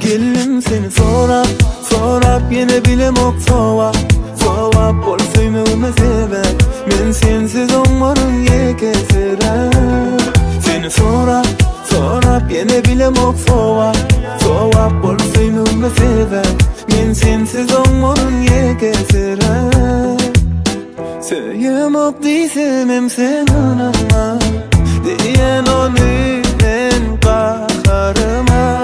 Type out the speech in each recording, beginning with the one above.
Geldim seni sorap yine bilemok Sovap bolsayım öme sebep Men sensiz onmarın yekesiren Seni sorap yine bilemok Sovap bolsayım öme sebep Men sensiz onmarın yekesiren Söylemok diysem hem sen anama Diyen onu en kaharıma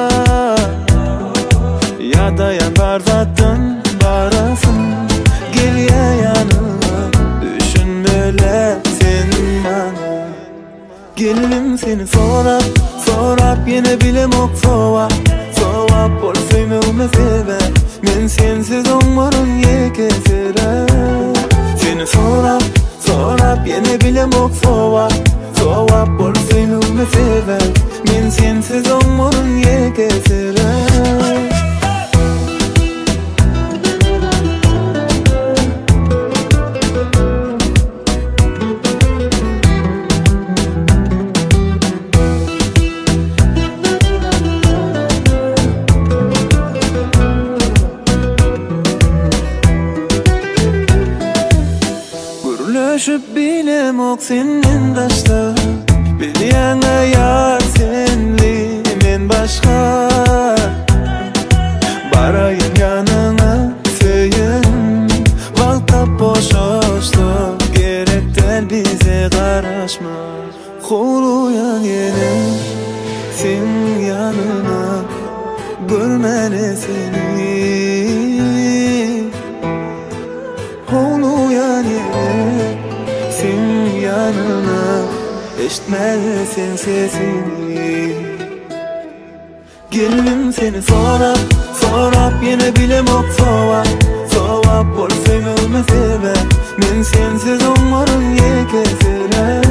Ya dayan barzattın barasın Gel ya yanıma Düşünmele sen bana Geldim seni sorap yine bilemok Sovap bolsayım öme sebep Men sensiz onmarın yekesiren Seni sorap yine bilemok Sovap bolsayım öme sebep Men sensiz onmarın yekesiren Gürleşip bilemok senin daşta Biliyana yar senli men başka Barayım yanına söyün Valtap boşoştu Gerekten bize karışma Kuluyan yine sen yanına Görmene seni Kuluyan yine sen yanına Eşitmezsin sesini Geldim seni sorap yine bilemok Sovap bolsayım öme sebep Men sensiz onmarın yekesiren